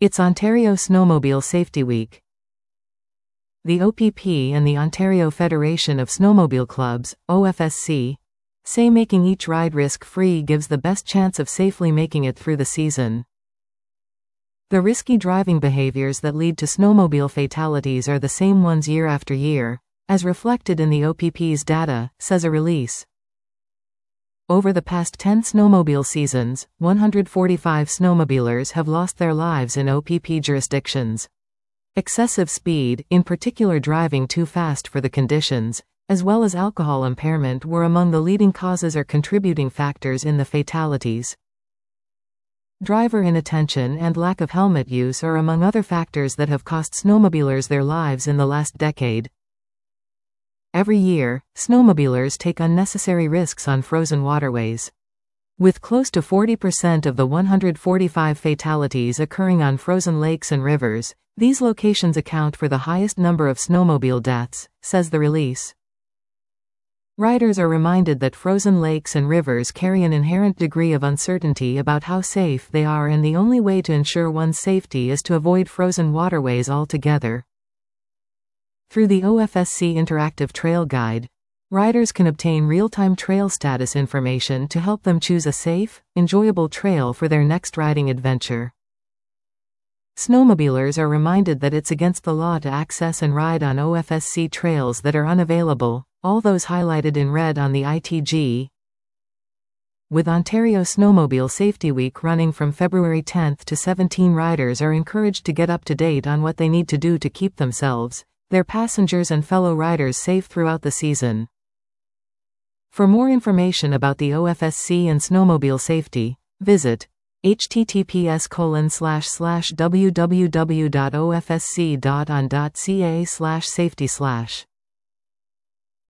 It's Ontario Snowmobile Safety Week. The OPP and the Ontario Federation of Snowmobile Clubs, OFSC, say making each ride risk-free gives the best chance of safely making it through the season. The risky driving behaviors that lead to snowmobile fatalities are the same ones year after year, as reflected in the OPP's data, says a release. Over the past 10 snowmobile seasons, 145 snowmobilers have lost their lives in OPP jurisdictions. Excessive speed, in particular driving too fast for the conditions, as well as alcohol impairment were among the leading causes or contributing factors in the fatalities. Driver inattention and lack of helmet use are among other factors that have cost snowmobilers their lives in the last decade. Every year, snowmobilers take unnecessary risks on frozen waterways. With close to 40% of the 145 fatalities occurring on frozen lakes and rivers, these locations account for the highest number of snowmobile deaths, says the release. Riders are reminded that frozen lakes and rivers carry an inherent degree of uncertainty about how safe they are, and the only way to ensure one's safety is to avoid frozen waterways altogether. Through the OFSC Interactive Trail Guide, riders can obtain real-time trail status information to help them choose a safe, enjoyable trail for their next riding adventure. Snowmobilers are reminded that it's against the law to access and ride on OFSC trails that are unavailable, all those highlighted in red on the ITG. With Ontario Snowmobile Safety Week running from February 10 to 17, riders are encouraged to get up to date on what they need to do to keep themselves, their passengers and fellow riders safe throughout the season. For more information about the OFSC and snowmobile safety, visit https://www.ofsc.on.ca/safety/.